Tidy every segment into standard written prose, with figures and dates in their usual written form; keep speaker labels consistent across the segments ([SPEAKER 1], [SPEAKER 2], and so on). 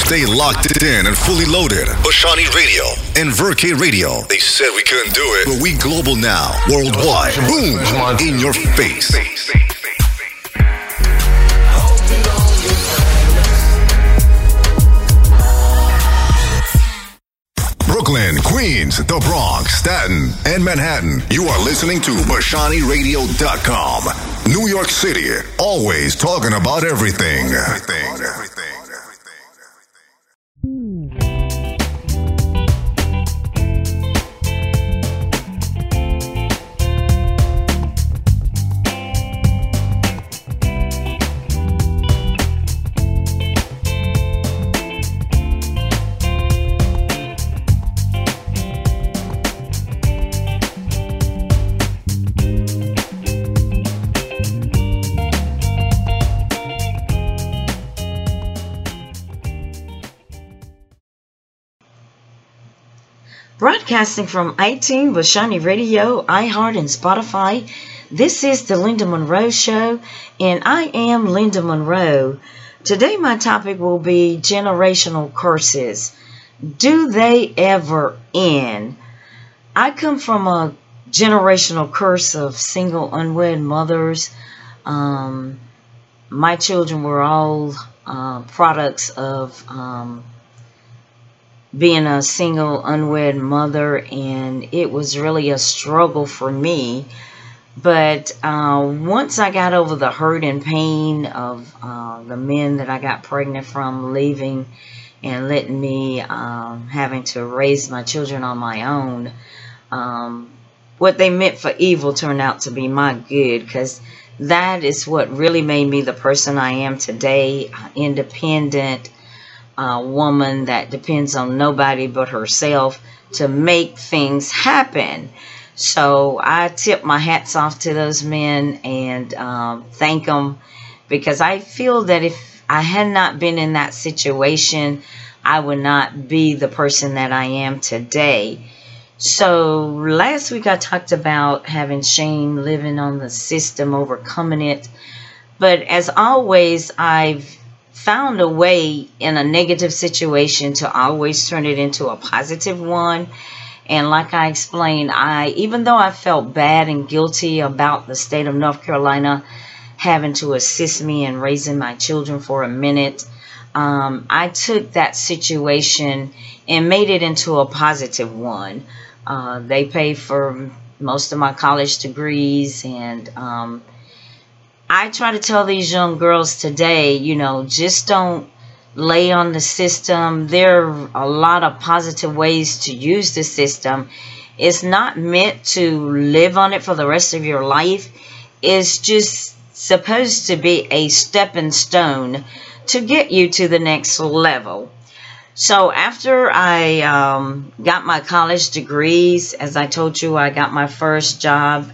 [SPEAKER 1] Stay locked in and fully loaded. Bashani Radio and Verke Radio. They said we couldn't do it, but we global now. Worldwide. Boom. In your face. Brooklyn, Queens, the Bronx, Staten, and Manhattan. You are listening to BashaniRadio.com. New York City, always talking about everything.
[SPEAKER 2] Broadcasting from 18 Bashani Radio, iHeart, and Spotify, this is the Linda Monroe Show, and I am Linda Monroe. Today my topic will be generational curses. Do they ever end? I come from a generational curse of single unwed mothers. My children were all products of being a single unwed mother, and it was really a struggle for me. But once I got over the hurt and pain of the men that I got pregnant from leaving and letting me having to raise my children on my own, what they meant for evil turned out to be my good, because that is what really made me the person I am today, independent, woman that depends on nobody but herself to make things happen. So I tip my hats off to those men and thank them, because I feel that if I had not been in that situation, I would not be the person that I am today. So last week I talked about having shame, living on the system, overcoming it. But as always, I've found a way in a negative situation to always turn it into a positive one. And like I explained, even though I felt bad and guilty about the state of North Carolina having to assist me in raising my children for a minute, I took that situation and made it into a positive one. They paid for most of my college degrees, and I try to tell these young girls today, just don't lay on the system. There are a lot of positive ways to use the system. It's not meant to live on it for the rest of your life. It's just supposed to be a stepping stone to get you to the next level. So after I got my college degrees, as I told you, I got my first job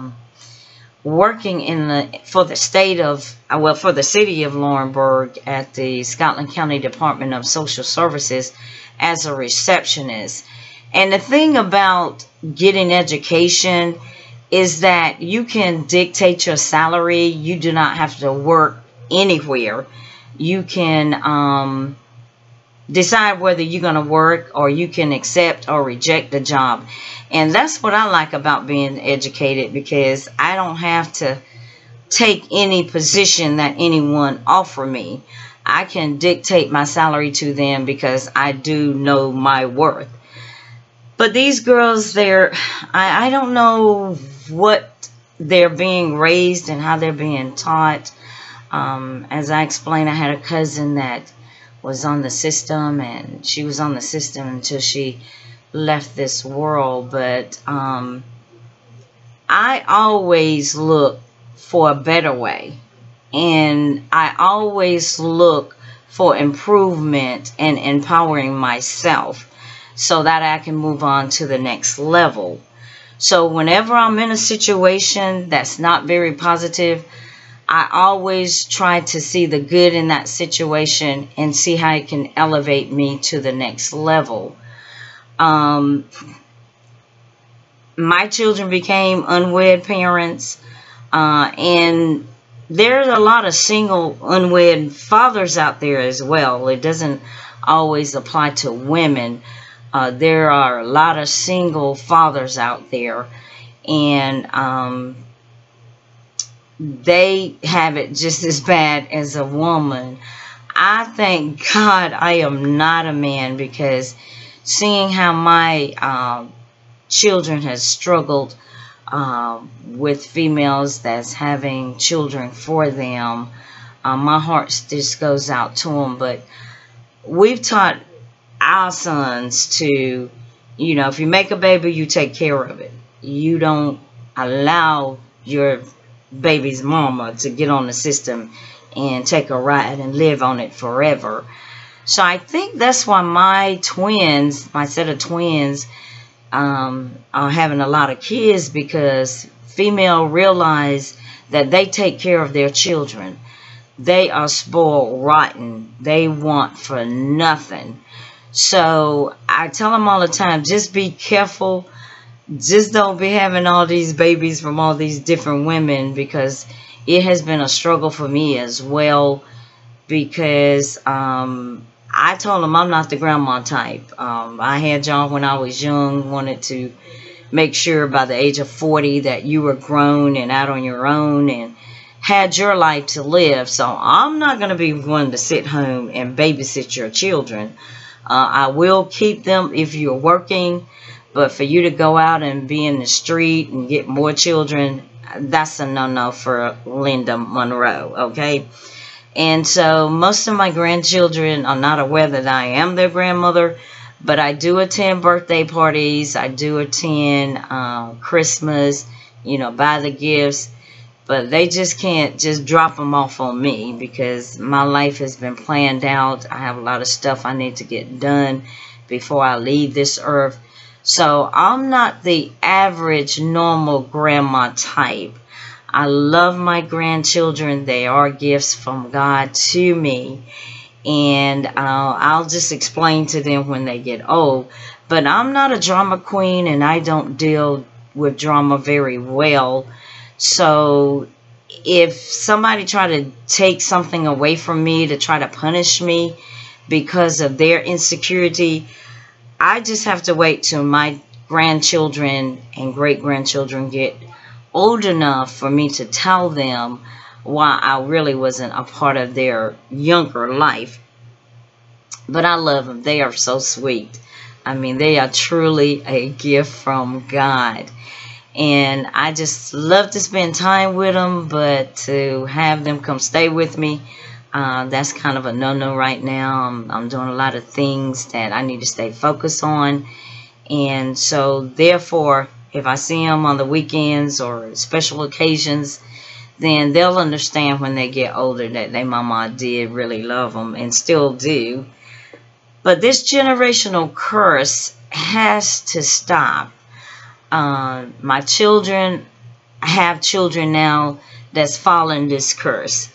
[SPEAKER 2] working for the city of Laurinburg at the Scotland County Department of Social Services as a receptionist. And the thing about getting education is that you can dictate your salary. You do not have to work anywhere. You can decide whether you're going to work, or you can accept or reject the job. And that's what I like about being educated, because I don't have to take any position that anyone offer me. I can dictate my salary to them because I do know my worth. But these girls, I don't know what they're being raised and how they're being taught. As I explained, I had a cousin that was on the system, and she was on the system until she left this world. But I always look for a better way, and I always look for improvement and empowering myself so that I can move on to the next level. So whenever I'm in a situation that's not very positive, I always try to see the good in that situation and see how it can elevate me to the next level. My children became unwed parents, and there's a lot of single unwed fathers out there as well. It doesn't always apply to women. There are a lot of single fathers out there, and they have it just as bad as a woman. I thank God I am not a man, because seeing how my children has struggled with females that's having children for them, my heart just goes out to them. But we've taught our sons to, you know, if you make a baby, you take care of it. You don't allow your baby's mama to get on the system and take a ride and live on it forever. So I think that's why my twins, my set of twins, are having a lot of kids, because female realize that they take care of their children. They are spoiled rotten. They want for nothing. So I tell them all the time, just be careful. Just don't be having all these babies from all these different women, because it has been a struggle for me as well. Because I told them I'm not the grandma type. I had y'all when I was young, wanted to make sure by the age of 40 that you were grown and out on your own and had your life to live. So I'm not going to be one to sit home and babysit your children. I will keep them if you're working, but for you to go out and be in the street and get more children, that's a no-no for Linda Monroe, okay? And so most of my grandchildren are not aware that I am their grandmother, but I do attend birthday parties. I do attend Christmas, you know, buy the gifts. But they just can't just drop them off on me, because my life has been planned out. I have a lot of stuff I need to get done before I leave this earth. So I'm not the average normal grandma type. I love my grandchildren. They are gifts from God to me. And I'll just explain to them when they get old. But I'm not a drama queen, and I don't deal with drama very well. So if somebody try to take something away from me to try to punish me because of their insecurity, I just have to wait till my grandchildren and great-grandchildren get old enough for me to tell them why I really wasn't a part of their younger life. But I love them. They are so sweet. I mean, they are truly a gift from God. And I just love to spend time with them, but to have them come stay with me, that's kind of a no-no right now. I'm doing a lot of things that I need to stay focused on. And so, therefore, if I see them on the weekends or special occasions, then they'll understand when they get older that their mama did really love them and still do. But this generational curse has to stop. My children have children now that's following this curse.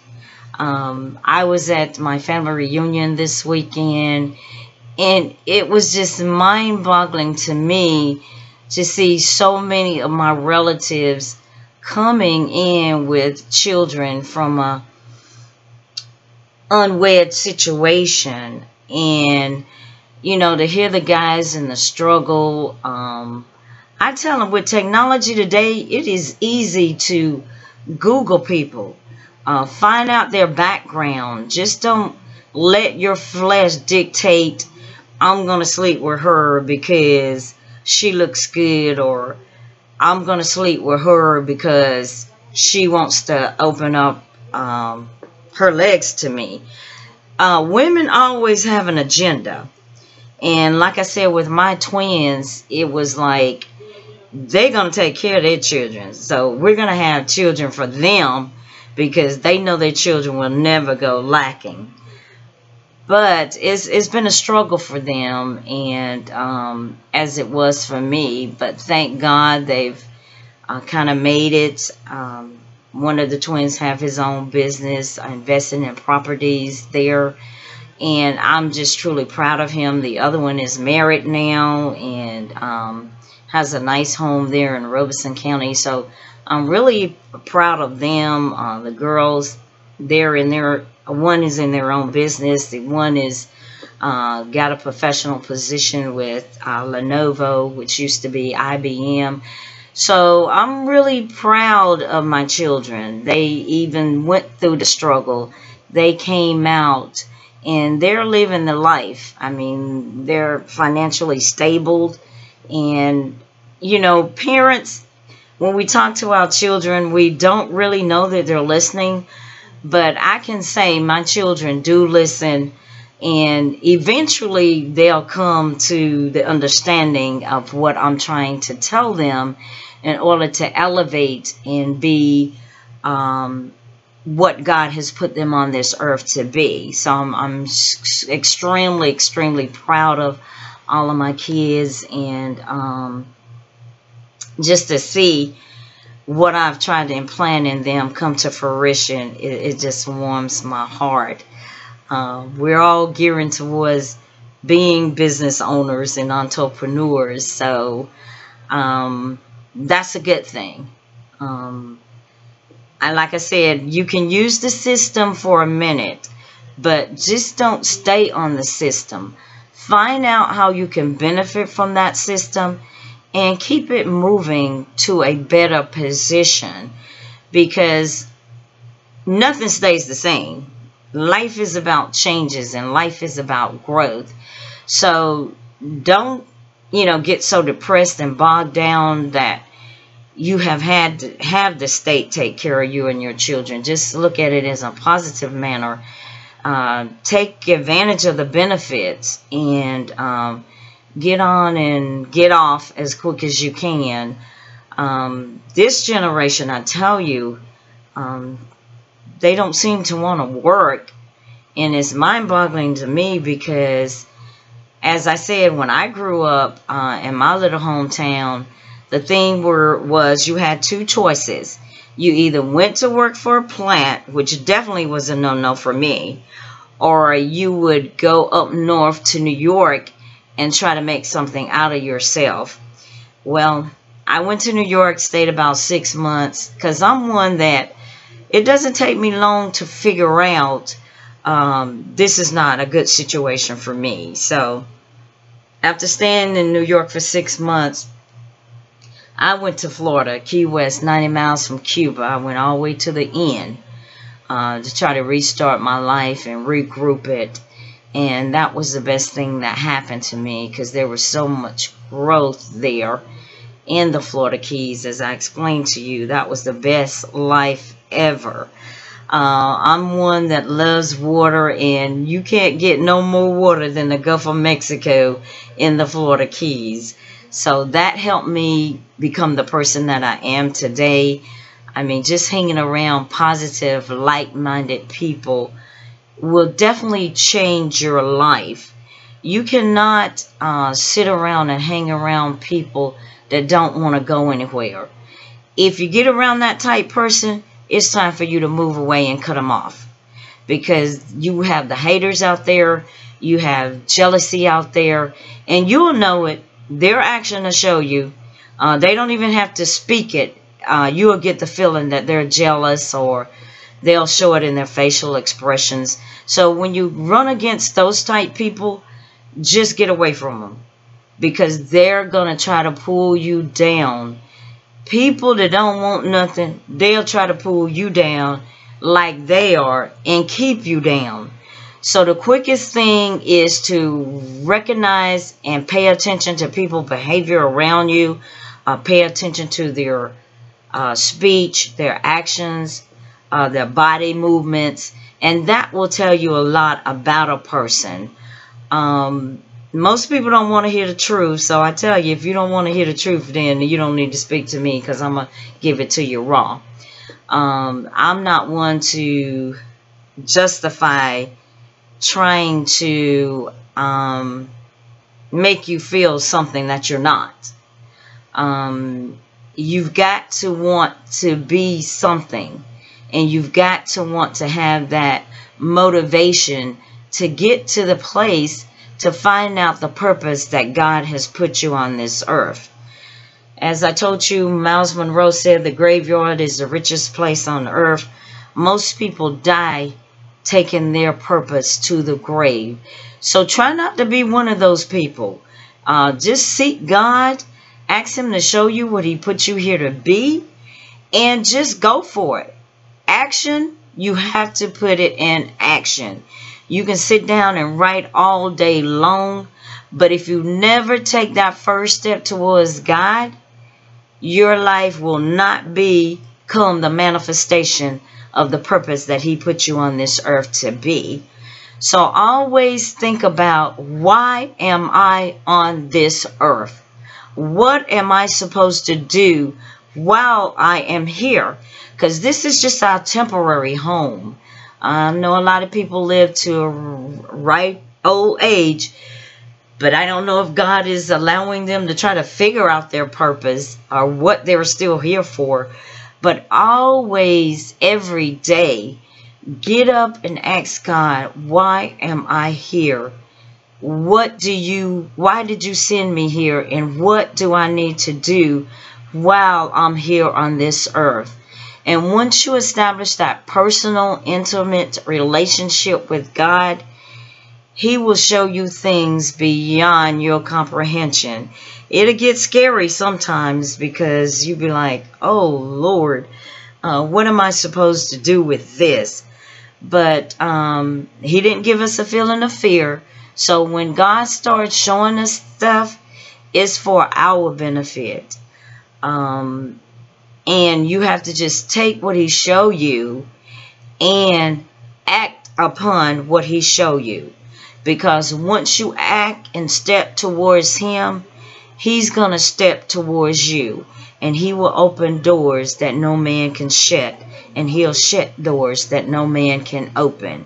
[SPEAKER 2] I was at my family reunion this weekend, and it was just mind-boggling to me to see so many of my relatives coming in with children from a unwed situation. And, you know, to hear the guys in the struggle, I tell them with technology today, it is easy to Google people, find out their background. Just don't let your flesh dictate, I'm going to sleep with her because she looks good, or I'm going to sleep with her because she wants to open up her legs to me. Women always have an agenda. And like I said, with my twins, it was like, they're going to take care of their children. So we're going to have children for them, because they know their children will never go lacking. But it's been a struggle for them, and as it was for me. But thank God they've kind of made it. One of the twins have his own business, investing in properties there. And I'm just truly proud of him. The other one is married now, and has a nice home there in Robeson County. So I'm really proud of them. The girls, one is in their own business. The one is got a professional position with Lenovo, which used to be IBM. So I'm really proud of my children. They even went through the struggle. They came out and they're living the life. I mean, they're financially stable. And, you know, parents, when we talk to our children, we don't really know that they're listening. But I can say my children do listen. And eventually they'll come to the understanding of what I'm trying to tell them in order to elevate and be what God has put them on this earth to be. So I'm extremely, extremely proud of all of my kids, and just to see what I've tried to implant in them come to fruition, it just warms my heart. We're all gearing towards being business owners and entrepreneurs, so that's a good thing. Like I said, you can use the system for a minute, but just don't stay on the system. Find out how you can benefit from that system and keep it moving to a better position, because nothing stays the same. Life is about changes and life is about growth. So don't, get so depressed and bogged down that you have had to have the state take care of you and your children. Just look at it as a positive manner. Take advantage of the benefits and get on and get off as quick as you can. This generation, I tell you, they don't seem to want to work, and it's mind-boggling to me because, as I said, when I grew up in my little hometown, the thing was you had two choices. You either went to work for a plant, which definitely was a no-no for me, or you would go up north to New York and try to make something out of yourself. Well, I went to New York, stayed about 6 months, because I'm one that it doesn't take me long to figure out this is not a good situation for me. So after staying in New York for 6 months, I went to Florida, Key West, 90 miles from Cuba. I went all the way to the end to try to restart my life and regroup it. And that was the best thing that happened to me, because there was so much growth there in the Florida Keys. As I explained to you, that was the best life ever. I'm one that loves water, and you can't get no more water than the Gulf of Mexico in the Florida Keys. So that helped me become the person that I am today. I mean, just hanging around positive, like-minded people will definitely change your life. You cannot sit around and hang around people that don't want to go anywhere. If you get around that type person, it's time for you to move away and cut them off, because you have the haters out there, you have jealousy out there, and you'll know it. Their action will show you. They don't even have to speak it. You will get the feeling that they're jealous, or they'll show it in their facial expressions. So when you run against those type people, just get away from them, because they're going to try to pull you down. People that don't want nothing, they'll try to pull you down like they are and keep you down. So the quickest thing is to recognize and pay attention to people's behavior around you. Pay attention to their speech, their actions, their body movements, and that will tell you a lot about a person. Most people don't want to hear the truth, so I tell you, if you don't want to hear the truth, then you don't need to speak to me, because I'm going to give it to you raw. I'm not one to justify trying to make you feel something that you're not. You've got to want to be something, and you've got to want to have that motivation to get to the place to find out the purpose that God has put you on this earth. As I told you, Miles Monroe said the graveyard is the richest place on earth. Most people die taking their purpose to the grave. So try not to be one of those people. Just seek God, ask him to show you what he put you here to be, and just go for it. Action, you have to put it in action. You can sit down and write all day long, but if you never take that first step towards God, your life will not become the manifestation of the purpose that he put you on this earth to be. So always think about, why am I on this earth? What am I supposed to do while I am here? Because this is just our temporary home. I know a lot of people live to a ripe old age, but I don't know if God is allowing them to try to figure out their purpose or what they're still here for. But always, every day, get up and ask God, why am I here? Why did you send me here? And what do I need to do while I'm here on this earth? And once you establish that personal, intimate relationship with God, he will show you things beyond your comprehension. It'll get scary sometimes because you'll be like, oh, Lord, what am I supposed to do with this? But he didn't give us a feeling of fear. So when God starts showing us stuff, it's for our benefit. And you have to just take what he show you and act upon what he show you. Because once you act and step towards him, he's going to step towards you. And he will open doors that no man can shut. And he'll shut doors that no man can open.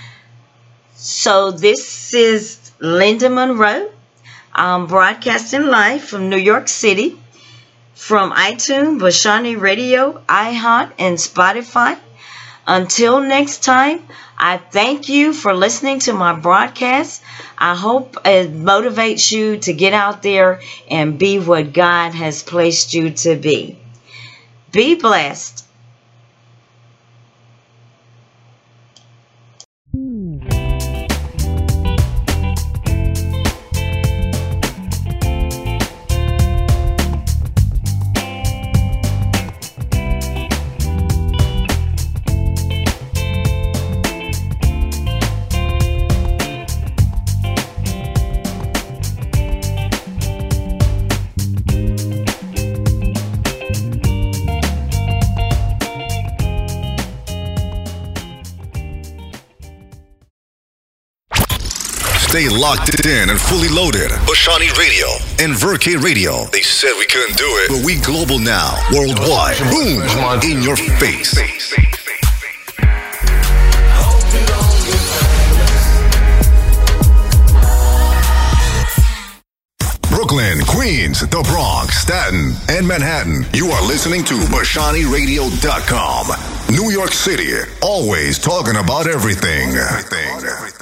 [SPEAKER 2] So this is Linda Monroe. I'm broadcasting live from New York City. From iTunes, Vashani Radio, iHeart, and Spotify. Until next time, I thank you for listening to my broadcast. I hope it motivates you to get out there and be what God has placed you to be. Be blessed.
[SPEAKER 1] Stay locked in and fully loaded. Oshani Radio and Verke Radio. They said we couldn't do it, but we global now. Worldwide. Boom. In your face. Brooklyn, Queens, the Bronx, Staten, and Manhattan. You are listening to BashaniRadio.com. New York City, always talking about everything.